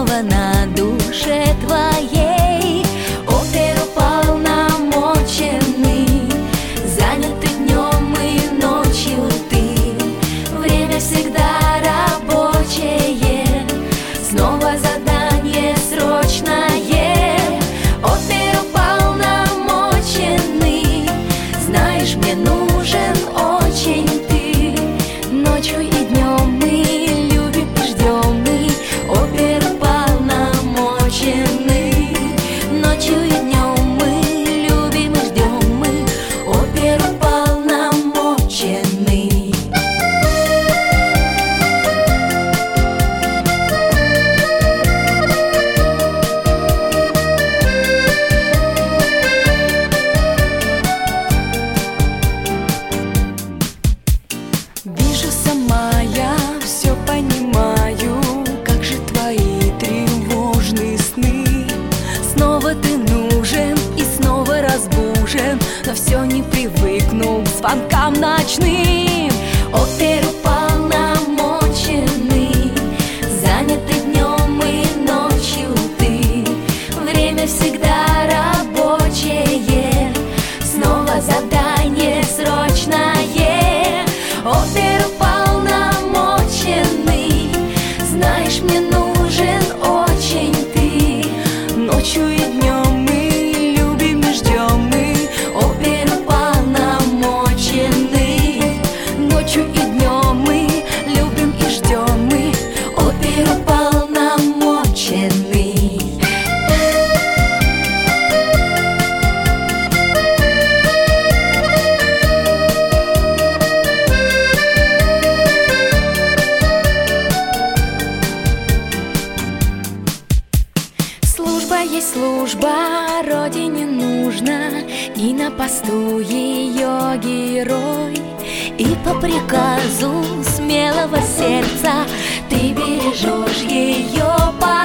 снова на душе твоей. Оперуполномоченный, заняты днем и ночью ты. Время всегда рабочее, снова задание срочное. Оперуполномоченный, знаешь, мне нужен очень ты. Ночью и днем мы любим и ждем мы. Оперуполномоченный, ночью и днем мы любим и ждем мы. Оперуполномоченный. Вижу сама, я все понимаю, как же твои тревожные сны. Снова ты нужен и снова разбужен, но все не привыкну к звонкам ночным. Оперуполномоченный, занятый днем и ночью ты. Время всегда рабочее, снова задание срочное. Оперуполномоченный, знаешь, мне нужен очень ты. Ночью и днем мы любим и ждем мы. Оперуполномоченный, ночью и днем мы любим и ждем мы. Оперуполномоченный. Служба есть служба, родине нужна, и на посту ее герой. И по приказу смелого сердца ты бережешь ее покой.